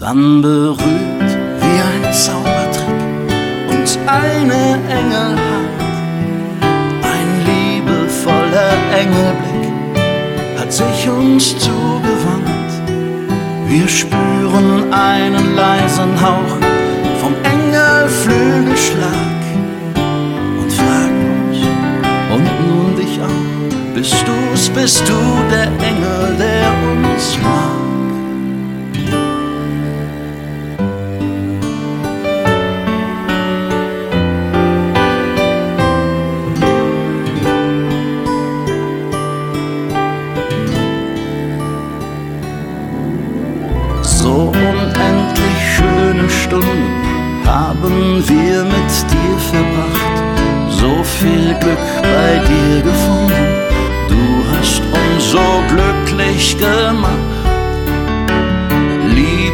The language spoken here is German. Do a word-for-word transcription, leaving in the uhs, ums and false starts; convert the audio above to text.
dann berührt wie ein Zaubertrick uns eine Engelhand. Ein liebevoller Engelblick hat sich uns zugewandt. Wir spüren einen leisen Hauch vom Engelflügelschlag und fragen uns, und nun dich auch, bist du's, bist du der Engel, der uns mag? So unendlich schöne Stunden haben wir mit dir verbracht, so viel Glück bei dir gefunden, du hast uns so glücklich gemacht.